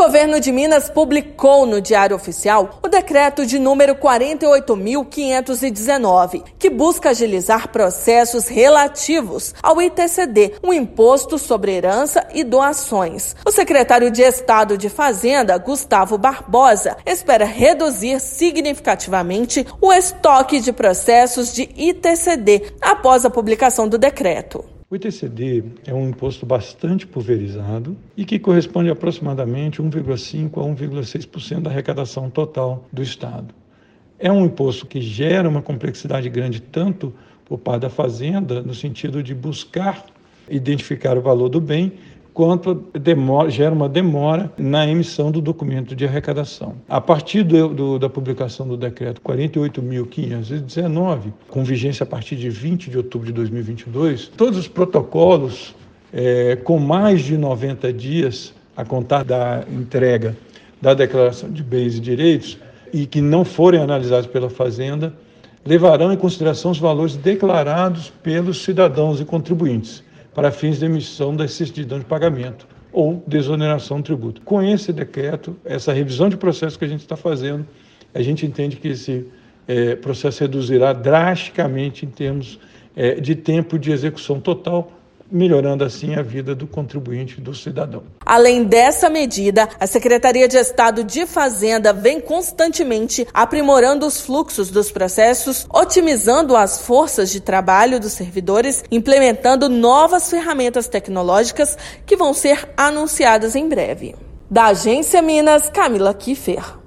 governo de Minas publicou no Diário Oficial o decreto de número 48.519, que busca agilizar processos relativos ao ITCD, um imposto sobre herança e doações. O secretário de Estado de Fazenda, Gustavo Barbosa, espera reduzir significativamente o estoque de processos de ITCD após a publicação do decreto. O ITCD é um imposto bastante pulverizado e que corresponde a aproximadamente 1,5% a 1,6% da arrecadação total do Estado. É um imposto que gera uma complexidade grande tanto por parte da Fazenda, no sentido de buscar identificar o valor do bem, quanto gera uma demora na emissão do documento de arrecadação. A partir da publicação do decreto 48.519, com vigência a partir de 20 de outubro de 2022, todos os protocolos com mais de 90 dias a contar da entrega da declaração de bens e direitos e que não forem analisados pela Fazenda, levarão em consideração os valores declarados pelos cidadãos e contribuintes para fins de emissão da certidão de pagamento ou desoneração do tributo. Com esse decreto, essa revisão de processo que a gente está fazendo, a gente entende que esse processo reduzirá drasticamente em termos de tempo de execução total, melhorando assim a vida do contribuinte, do cidadão. Além dessa medida, a Secretaria de Estado de Fazenda vem constantemente aprimorando os fluxos dos processos, otimizando as forças de trabalho dos servidores, implementando novas ferramentas tecnológicas que vão ser anunciadas em breve. Da Agência Minas, Camila Kiffer.